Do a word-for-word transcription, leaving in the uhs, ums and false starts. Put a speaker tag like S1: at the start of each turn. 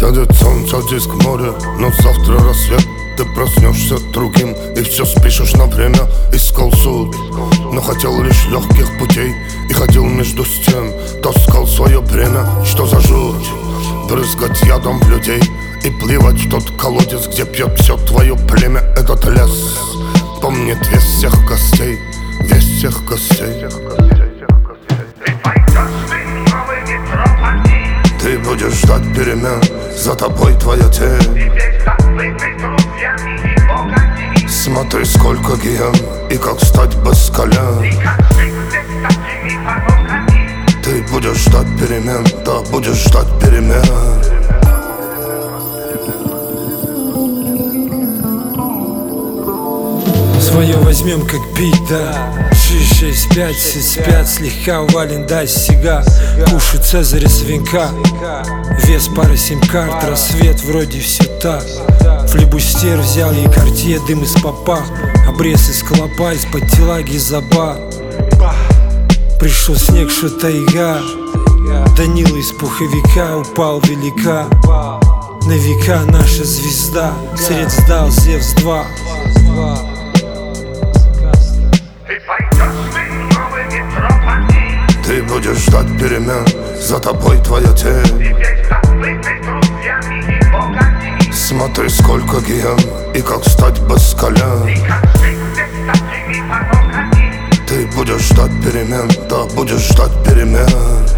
S1: Сядет солнце, диск море, но завтра рассвет. Ты проснешься другим и все спишешь на время. Искал суть, но хотел лишь легких путей. И ходил между стен, таскал свое бремя. Что за жуть? Брызгать ядом в людей и плевать в тот колодец, где пьет все твое племя. Этот лес помнит весь всех гостей, весь всех гостей. Ты будешь ждать перемен, за тобой твоя тень. Смотри, сколько гиен и как стать без колен. Ты будешь ждать перемен, да, будешь ждать перемен.
S2: Свое возьмем как бить, да. шесть шесть пять, все спят, слегка увален, дай сига. Кушай цезаря свинка, вес пары семь карт, рассвет вроде все так. Флибустер взял ей картье, дым из попа, обрез из клопа, из-под телаги заба. Пришел снег, что тайга, Данила из пуховика упал велика. На века наша звезда, сред сдал Зевс два.
S1: Ты будешь ждать перемен, за тобой твоя тень. Смотри, сколько гиен и как стать без колен. Ты будешь ждать перемен, да, будешь ждать перемен.